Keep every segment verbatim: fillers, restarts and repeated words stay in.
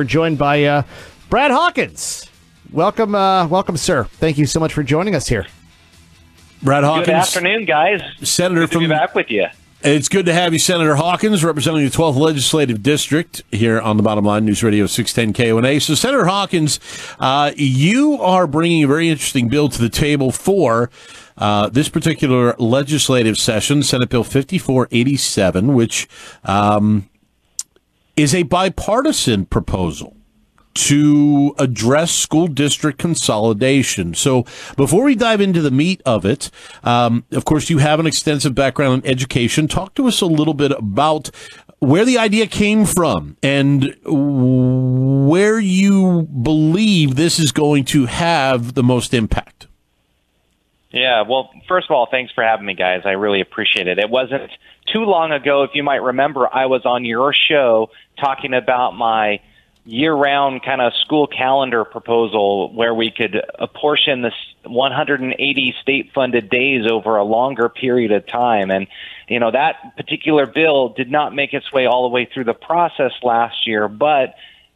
we're joined by uh, Brad Hawkins. Welcome, uh, welcome, sir. Thank you so much for joining us here. Brad Hawkins. Good afternoon, guys. Senator Good to from, be back with you. It's good to have you, Senator Hawkins, representing the twelfth Legislative District here on the Bottom Line News Radio six ten K O N A. So, Senator Hawkins, uh, you are bringing a very interesting bill to the table for uh, this particular legislative session, Senate Bill fifty-four eighty-seven, which um, is a bipartisan proposal to address school district consolidation. So before we dive into the meat of it, um, of course, you have an extensive background in education. Talk to us a little bit about where the idea came from and where you believe this is going to have the most impact. Yeah, well, first of all, thanks for having me, guys. I really appreciate it. It wasn't too long ago, if you might remember, I was on your show talking about my year-round kind of school calendar proposal where we could apportion the one hundred eighty state-funded days over a longer period of time. And, you know, that particular bill did not make its way all the way through the process last year, but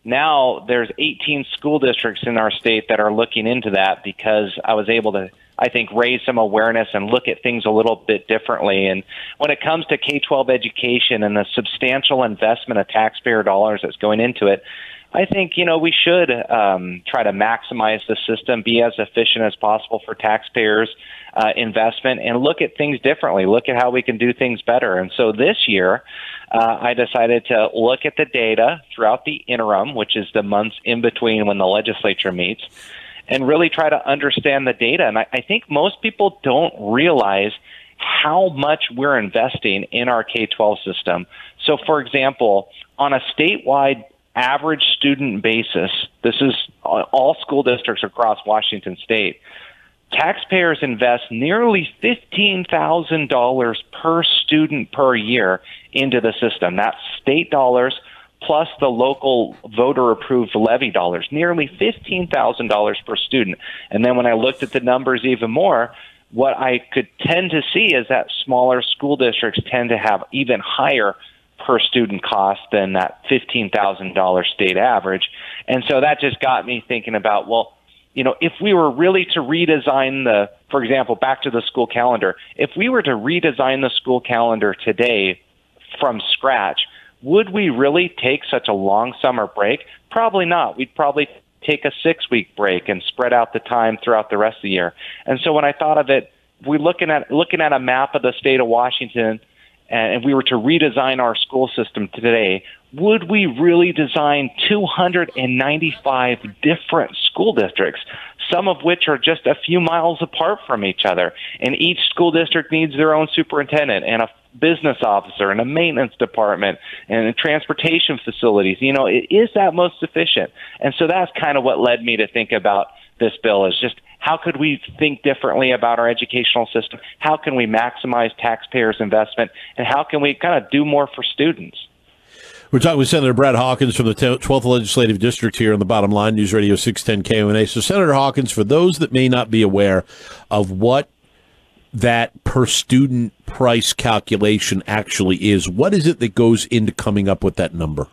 now there's eighteen school districts in our state that are looking into that because I was able to, I think, raise some awareness and look at things a little bit differently. And when it comes to K twelve education and the substantial investment of taxpayer dollars that's going into it, I think, you know, we should um, try to maximize the system, be as efficient as possible for taxpayers' uh, investment, and look at things differently, look at how we can do things better. And so this year, uh, I decided to look at the data throughout the interim, which is the months in between when the legislature meets, and really try to understand the data. And I, I think most people don't realize how much we're investing in our K twelve system. So, for example, on a statewide average student basis, this is all school districts across Washington state, taxpayers invest nearly fifteen thousand dollars per student per year into the system. That's state dollars plus the local voter-approved levy dollars, nearly fifteen thousand dollars per student. And then when I looked at the numbers even more, what I could tend to see is that smaller school districts tend to have even higher per student cost than that fifteen thousand dollars state average. And so that just got me thinking about, well, you know, if we were really to redesign the, for example, back to the school calendar, if we were to redesign the school calendar today from scratch, would we really take such a long summer break? Probably not. We'd probably take a six-week break and spread out the time throughout the rest of the year. And so when I thought of it, we looking at looking at a map of the state of Washington, and if we were to redesign our school system today, would we really design two hundred ninety-five different school districts, some of which are just a few miles apart from each other? And each school district needs their own superintendent and a business officer and a maintenance department and transportation facilities. You know, is that most efficient? And so that's kind of what led me to think about this bill, is just how could we think differently about our educational system? How can we maximize taxpayers' investment? And how can we kind of do more for students? We're talking with Senator Brad Hawkins from the twelfth Legislative District here on the Bottom Line News Radio six ten K O N A. So, Senator Hawkins, for those that may not be aware of what that per student price calculation actually is, what is it that goes into coming up with that number?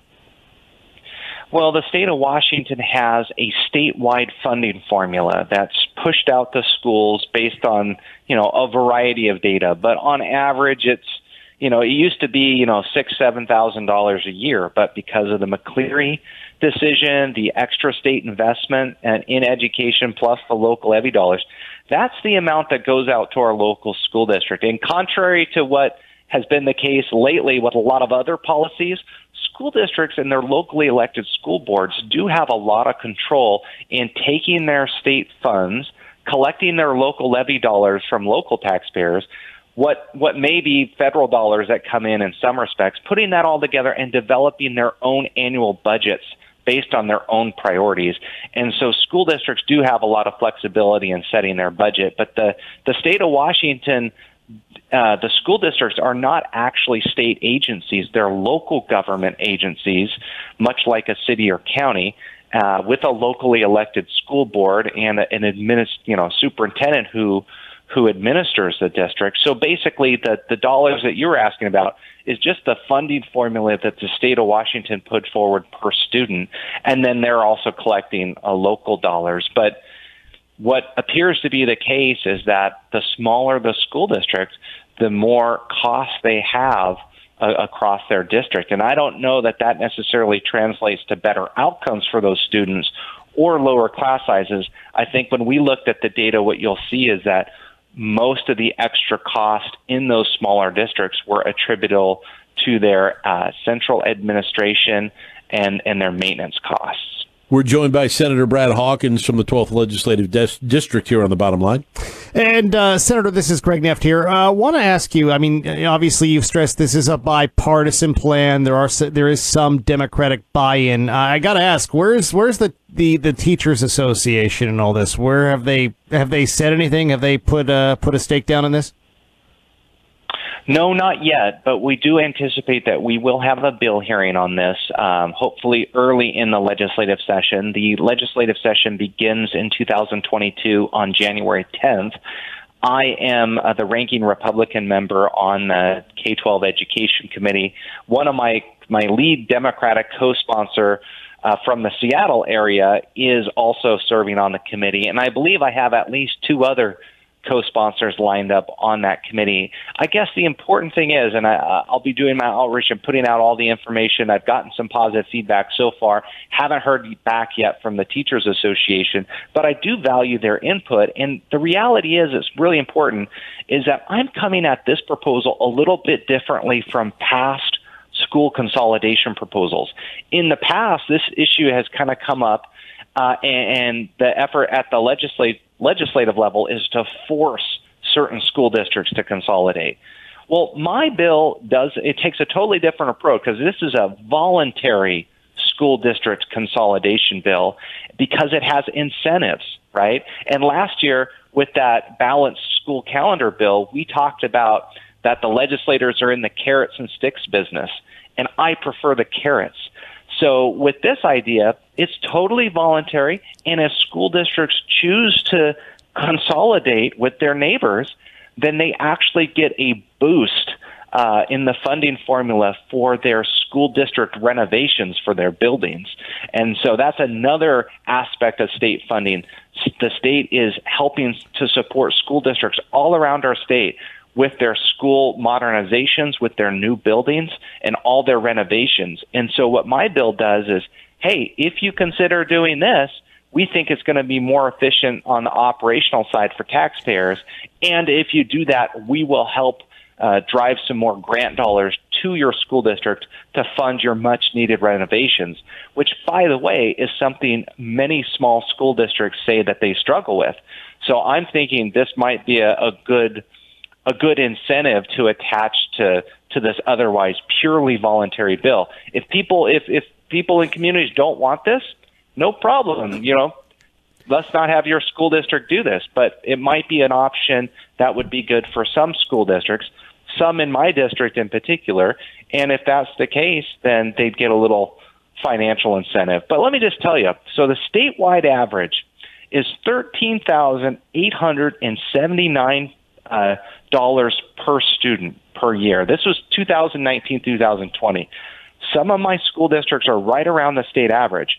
Well, the state of Washington has a statewide funding formula that's pushed out to schools based on, you know, a variety of data. But on average, it's, you know, it used to be, you know, six, seven thousand dollars a year. But because of the McCleary decision, the extra state investment and in education plus the local levy dollars, that's the amount that goes out to our local school district. And contrary to what has been the case lately with a lot of other policies, school districts and their locally elected school boards do have a lot of control in taking their state funds, collecting their local levy dollars from local taxpayers, what what may be federal dollars that come in in some respects, putting that all together and developing their own annual budgets based on their own priorities. And so school districts do have a lot of flexibility in setting their budget, but the, the state of Washington, Uh, the school districts are not actually state agencies. They're local government agencies, much like a city or county, uh, with a locally elected school board and a, an administ- you know, superintendent who who administers the district. So basically, the, the dollars that you were asking about is just the funding formula that the state of Washington put forward per student, and then they're also collecting uh, local dollars. But what appears to be the case is that the smaller the school district, the more costs they have uh, across their district. And I don't know that that necessarily translates to better outcomes for those students or lower class sizes. I think when we looked at the data, what you'll see is that most of the extra cost in those smaller districts were attributable to their uh, central administration and, and their maintenance costs. We're joined by Senator Brad Hawkins from the twelfth Legislative Des- District here on the Bottom Line. And, uh, Senator, this is Greg Neft here. I uh, want to ask you, I mean, obviously you've stressed this is a bipartisan plan. There are there is some Democratic buy-in. Uh, I got to ask, where's where's the, the, the Teachers Association and all this? Where have they have they said anything? Have they put, uh, put a stake down on this? No, not yet, but we do anticipate that we will have a bill hearing on this, um, hopefully early in the legislative session. The legislative session begins in two thousand twenty-two on January tenth. I am uh, the ranking Republican member on the K twelve Education Committee. One of my, my lead Democratic co-sponsor uh, from the Seattle area is also serving on the committee, and I believe I have at least two other co-sponsors lined up on that committee. I guess the important thing is, and I, I'll be doing my outreach and putting out all the information. I've gotten some positive feedback so far. Haven't heard back yet from the Teachers Association, but I do value their input. And the reality is, it's really important, is that I'm coming at this proposal a little bit differently from past school consolidation proposals. In the past, this issue has kind of come up, uh, and, and the effort at the legislative legislative level is to force certain school districts to consolidate. Well, my bill does, it takes a totally different approach because this is a voluntary school district consolidation bill because it has incentives, right? And last year with that balanced school calendar bill, we talked about that the legislators are in the carrots and sticks business, and I prefer the carrots. So with this idea, it's totally voluntary, and if school districts choose to consolidate with their neighbors, then they actually get a boost uh, in the funding formula for their school district renovations for their buildings. And so that's another aspect of state funding. The state is helping to support school districts all around our state with their school modernizations, with their new buildings, and all their renovations. And so what my bill does is, hey, if you consider doing this, we think it's going to be more efficient on the operational side for taxpayers. And if you do that, we will help uh, drive some more grant dollars to your school district to fund your much-needed renovations, which, by the way, is something many small school districts say that they struggle with. So I'm thinking this might be a, a good a good incentive to attach to to this otherwise purely voluntary bill. If people if if people in communities don't want this, no problem. You know, let's not have your school district do this. But it might be an option that would be good for some school districts, some in my district in particular. And if that's the case, then they'd get a little financial incentive. But let me just tell you, so the statewide average is thirteen thousand eight hundred seventy-nine uh, dollars per student per year. This was two thousand nineteen, two thousand twenty. Some of my school districts are right around the state average,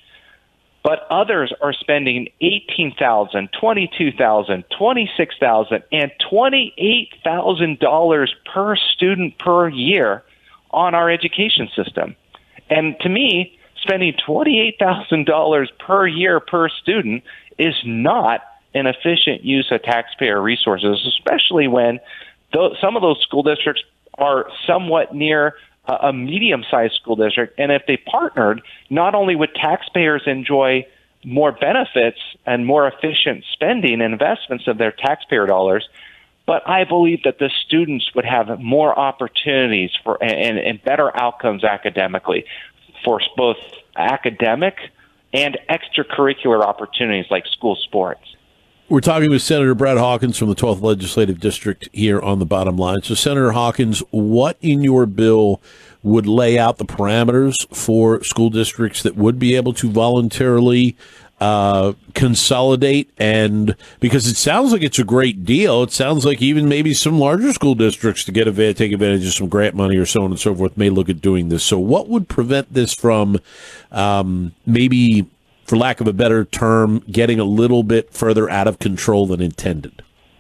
but others are spending eighteen thousand dollars, twenty-two thousand dollars, twenty-six thousand dollars, and twenty-eight thousand dollars per student per year on our education system. And to me, spending twenty-eight thousand dollars per year per student is not an efficient use of taxpayer resources, especially when th- some of those school districts are somewhat near a medium-sized school district, and if they partnered, not only would taxpayers enjoy more benefits and more efficient spending and investments of their taxpayer dollars, but I believe that the students would have more opportunities for and, and better outcomes academically for both academic and extracurricular opportunities like school sports. We're talking with Senator Brad Hawkins from the twelfth Legislative District here on the Bottom Line. So, Senator Hawkins, what in your bill would lay out the parameters for school districts that would be able to voluntarily uh, consolidate? And because it sounds like it's a great deal, it sounds like even maybe some larger school districts to get advantage, take advantage of some grant money or so on and so forth may look at doing this. So what would prevent this from um, maybe, for lack of a better term, getting a little bit further out of control than intended?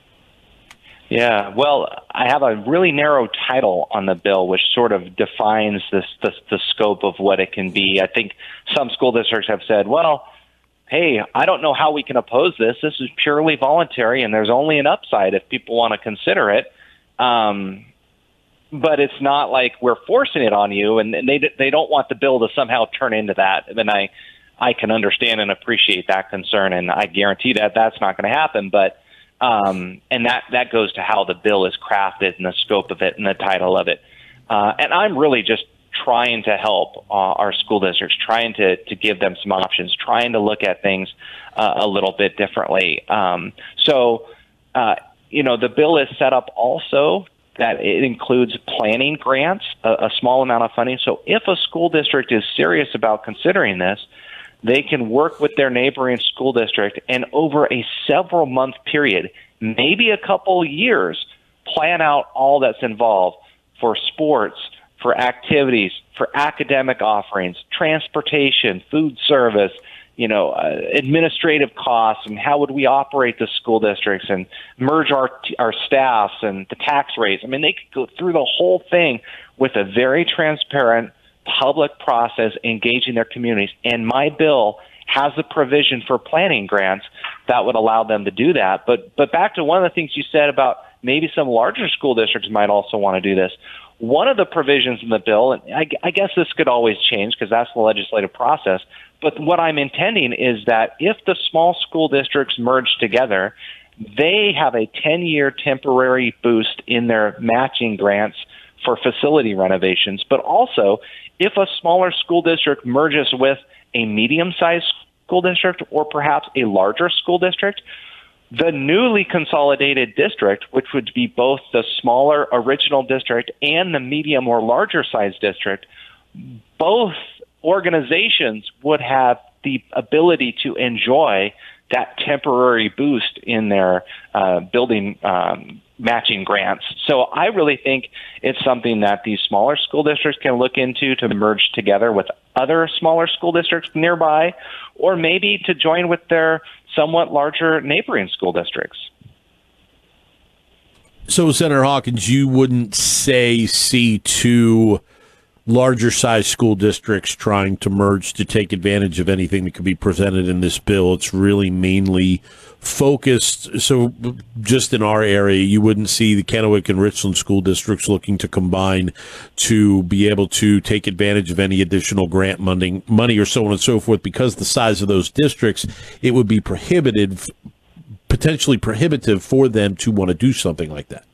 Yeah, well, I have a really narrow title on the bill, which sort of defines this, the, the scope of what it can be. I think some school districts have said, well, hey, I don't know how we can oppose this. This is purely voluntary, and there's only an upside if people want to consider it. Um, but it's not like we're forcing it on you, and they they don't want the bill to somehow turn into that. And I, I can understand and appreciate that concern, and I guarantee that that's not going to happen. But Um, and that, that goes to how the bill is crafted and the scope of it and the title of it. Uh, and I'm really just trying to help uh, our school districts, trying to, to give them some options, trying to look at things uh, a little bit differently. Um, so, uh, you know, the bill is set up also that it includes planning grants, a, a small amount of funding. So if a school district is serious about considering this, they can work with their neighboring school district and over a several month period, maybe a couple years, plan out all that's involved for sports, for activities, for academic offerings, transportation, food service, you know, uh, administrative costs, and how would we operate the school districts and merge our our staffs and the tax rates. I mean, they could go through the whole thing with a very transparent public process engaging their communities. And my bill has the provision for planning grants that would allow them to do that. But but back to one of the things you said about maybe some larger school districts might also want to do this. One of the provisions in the bill, and I, I guess this could always change because that's the legislative process, but what I'm intending is that if the small school districts merge together, they have a ten-year temporary boost in their matching grants for facility renovations. But also, if a smaller school district merges with a medium-sized school district or perhaps a larger school district, the newly consolidated district, which would be both the smaller original district and the medium or larger size district, both organizations would have the ability to enjoy that temporary boost in their uh, building um, matching grants. So I really think it's something that these smaller school districts can look into to merge together with other smaller school districts nearby, or maybe to join with their somewhat larger neighboring school districts. So, Senator Hawkins, you wouldn't say see two larger size school districts trying to merge to take advantage of anything that could be presented in this bill. It's really mainly focused. So just in our area, you wouldn't see the Kennewick and Richland school districts looking to combine to be able to take advantage of any additional grant money, money or so on and so forth. Because the size of those districts, it would be prohibited, potentially prohibitive for them to want to do something like that.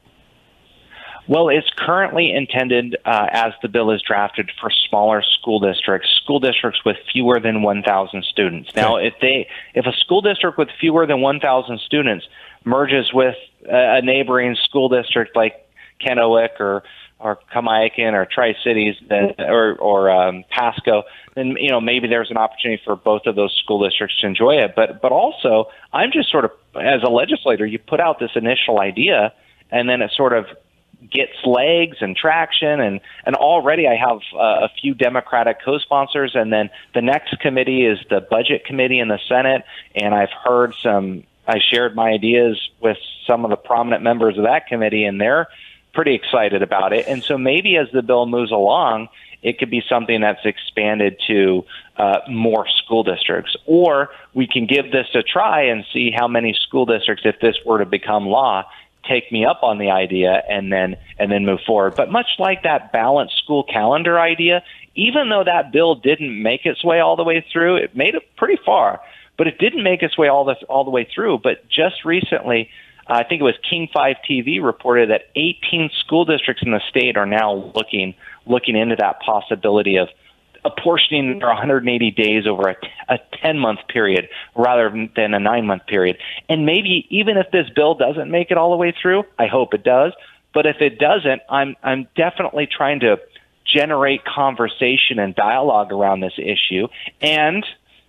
Well, it's currently intended, uh, as the bill is drafted, for smaller school districts, school districts with fewer than one thousand students. Now, okay. if they, if a school district with fewer than one thousand students merges with a neighboring school district like Kennewick or or Kamaikan or Tri-Cities, then, or or um, Pasco, then you know maybe there's an opportunity for both of those school districts to enjoy it. But but also, I'm just sort of, as a legislator, you put out this initial idea, and then it sort of gets legs and traction, and, and already I have uh, a few Democratic co-sponsors, and then the next committee is the Budget Committee in the Senate, and I've heard some, I shared my ideas with some of the prominent members of that committee, and they're pretty excited about it. And so maybe as the bill moves along, it could be something that's expanded to uh, more school districts, or we can give this a try and see how many school districts, if this were to become law, take me up on the idea and then and then move forward. But much like that balanced school calendar idea, even though that bill didn't make its way all the way through, it made it pretty far, but it didn't make its way all the all the way through. But just recently, uh, I think it was King five T V reported that eighteen school districts in the state are now looking looking into that possibility of apportioning their one hundred eighty days over a, a ten-month period rather than a nine-month period. And maybe even if this bill doesn't make it all the way through, I hope it does, but if it doesn't, I'm I'm definitely trying to generate conversation and dialogue around this issue. And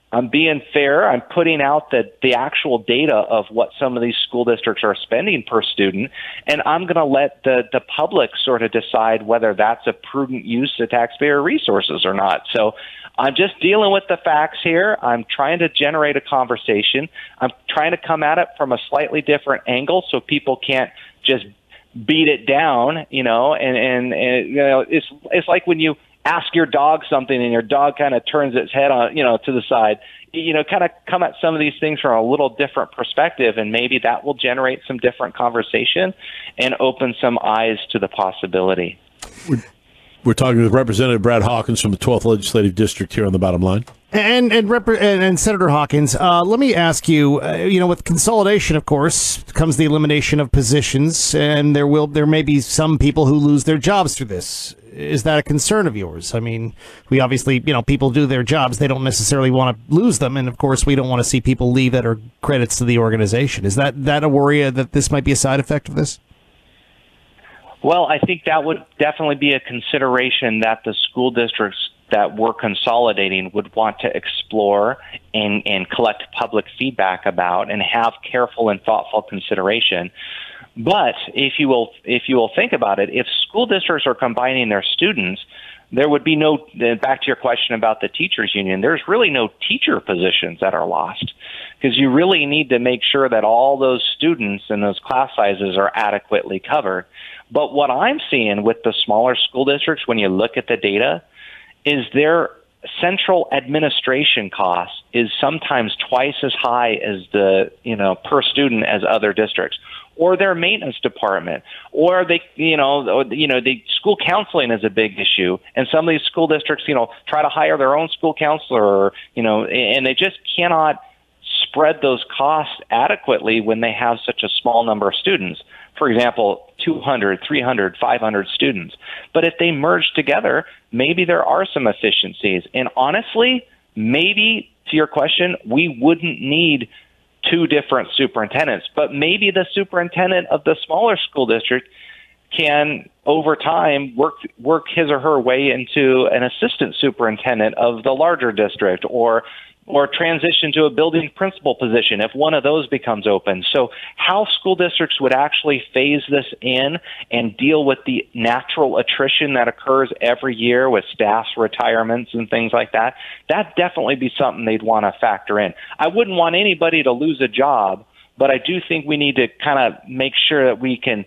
I'm being fair. I'm putting out the, the actual data of what some of these school districts are spending per student, and I'm going to let the, the public sort of decide whether that's a prudent use of taxpayer resources or not. So I'm just dealing with the facts here. I'm trying to generate a conversation. I'm trying to come at it from a slightly different angle so people can't just beat it down, you know, and, and, and you know, it's it's like when you ask your dog something and your dog kind of turns its head on, you know, to the side, you know, kind of come at some of these things from a little different perspective, and maybe that will generate some different conversation and open some eyes to the possibility. We're, we're talking with Representative Brad Hawkins from the twelfth Legislative District here on the Bottom Line. And and, Rep- and and Senator Hawkins, uh, let me ask you. Uh, you know, with consolidation, of course, comes the elimination of positions, and there will there may be some people who lose their jobs through this. Is that a concern of yours? I mean, we obviously, you know, people do their jobs; they don't necessarily want to lose them, and of course, we don't want to see people leave that are credits to the organization. Is that that a worry that this might be a side effect of this? Well, I think that would definitely be a consideration that the school districts that we're consolidating would want to explore and, and collect public feedback about and have careful and thoughtful consideration. But if you will, if you will think about it, if school districts are combining their students, there would be no, back to your question about the teachers union, there's really no teacher positions that are lost, because you really need to make sure that all those students and those class sizes are adequately covered. But what I'm seeing with the smaller school districts, when you look at the data, is their central administration cost is sometimes twice as high as the, you know, per student as other districts, or their maintenance department, or they, you know, or, you know, the school counseling is a big issue, and some of these school districts, you know, try to hire their own school counselor, or, you know, and they just cannot spread those costs adequately when they have such a small number of students. For example, two hundred, three hundred, five hundred students. But if they merge together, maybe there are some efficiencies. And honestly, maybe, to your question, we wouldn't need two different superintendents. But maybe the superintendent of the smaller school district can, over time, work work his or her way into an assistant superintendent of the larger district, or or transition to a building principal position if one of those becomes open. So how school districts would actually phase this in and deal with the natural attrition that occurs every year with staff's retirements and things like that, that'd definitely be something they'd want to factor in. I wouldn't want anybody to lose a job, but I do think we need to kind of make sure that we can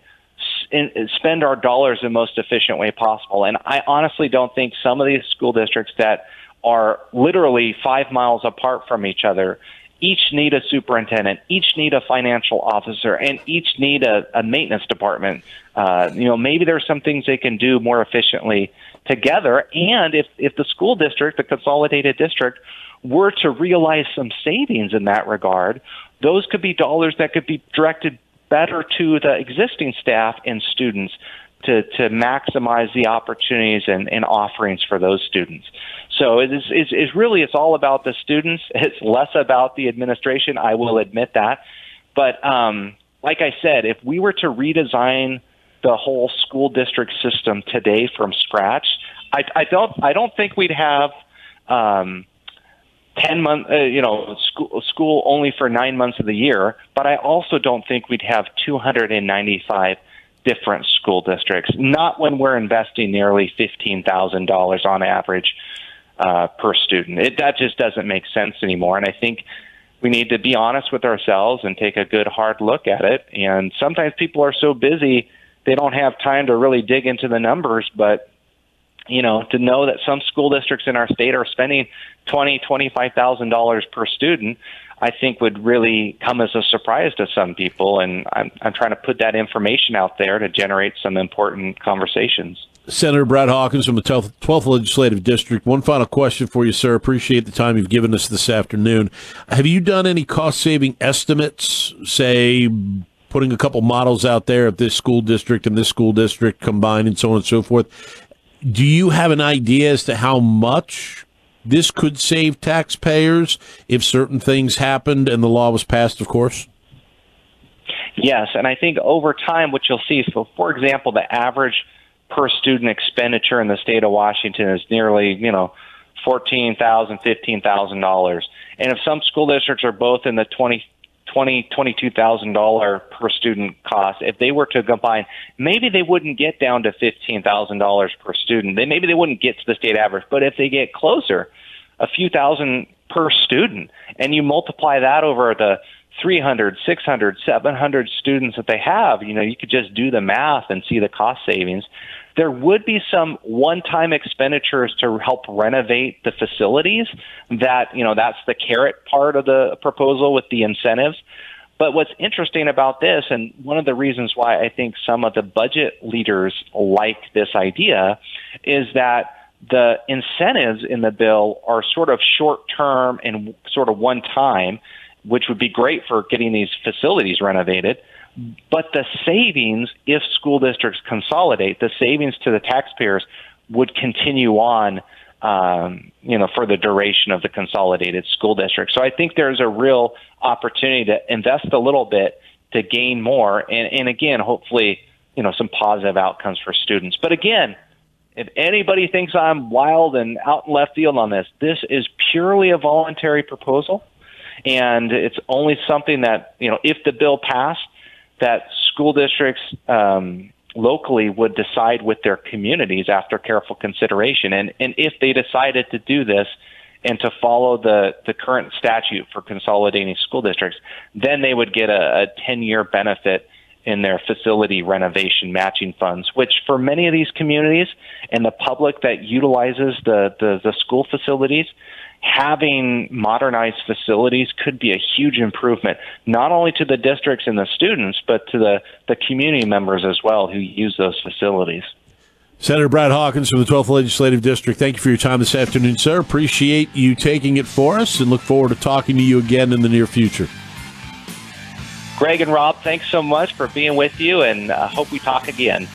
spend our dollars in the most efficient way possible. And I honestly don't think some of these school districts that are literally five miles apart from each other each need a superintendent, each need a financial officer, and each need a, a maintenance department. Uh, you know, maybe there's some things they can do more efficiently together. And if, if the school district, the consolidated district, were to realize some savings in that regard, those could be dollars that could be directed better to the existing staff and students to, to maximize the opportunities and, and offerings for those students. So it is, it's, it's really, it's all about the students. It's less about the administration. I will admit that. But um, like I said, if we were to redesign the whole school district system today from scratch, I, I don't, I don't think we'd have um, ten months, uh, you know, school, school only for nine months of the year. But I also don't think we'd have two hundred ninety-five different school districts, not when we're investing nearly fifteen thousand dollars on average uh, per student. It, that just doesn't make sense anymore. And I think we need to be honest with ourselves and take a good hard look at it. And sometimes people are so busy, they don't have time to really dig into the numbers. But, you know, to know that some school districts in our state are spending twenty thousand dollars, twenty-five thousand dollars per student, I think would really come as a surprise to some people. And I'm, I'm trying to put that information out there to generate some important conversations. Senator Brad Hawkins from the twelfth Legislative District. One final question for you, sir. Appreciate the time you've given us this afternoon. Have you done any cost-saving estimates, say, putting a couple models out there of this school district and this school district combined and so on and so forth? Do you have an idea as to how much this could save taxpayers if certain things happened and the law was passed, of course? Yes, and I think over time what you'll see, so for example, the average per student expenditure in the state of Washington is nearly, you know, fourteen thousand dollars, fifteen thousand dollars. And if some school districts are both in the twenty, twenty, twenty-two thousand dollars per student cost, if they were to combine, maybe they wouldn't get down to fifteen thousand dollars per student. They maybe they wouldn't get to the state average, but if they get closer, a few thousand per student, and you multiply that over the three hundred, six hundred, seven hundred students that they have, you know, you could just do the math and see the cost savings. There would be some one-time expenditures to help renovate the facilities. That, you know, that's the carrot part of the proposal with the incentives. But what's interesting about this, and one of the reasons why I think some of the budget leaders like this idea, is that the incentives in the bill are sort of short-term and sort of one-time, which would be great for getting these facilities renovated. But the savings, if school districts consolidate, the savings to the taxpayers would continue on, um, you know, for the duration of the consolidated school district. So I think there's a real opportunity to invest a little bit to gain more, and, and again, hopefully, you know, some positive outcomes for students. But again, if anybody thinks I'm wild and out in left field on this, this is purely a voluntary proposal, and it's only something that, you know, if the bill passed, that school districts um, locally would decide with their communities after careful consideration. And, and if they decided to do this and to follow the, the current statute for consolidating school districts, then they would get a, a ten-year benefit in their facility renovation matching funds, which for many of these communities and the public that utilizes the, the, the school facilities, having modernized facilities could be a huge improvement, not only to the districts and the students, but to the, the community members as well who use those facilities. Senator Brad Hawkins from the twelfth Legislative District, thank you for your time this afternoon, sir. Appreciate you taking it for us and look forward to talking to you again in the near future. Greg and Rob, thanks so much for being with you, and I uh, hope we talk again.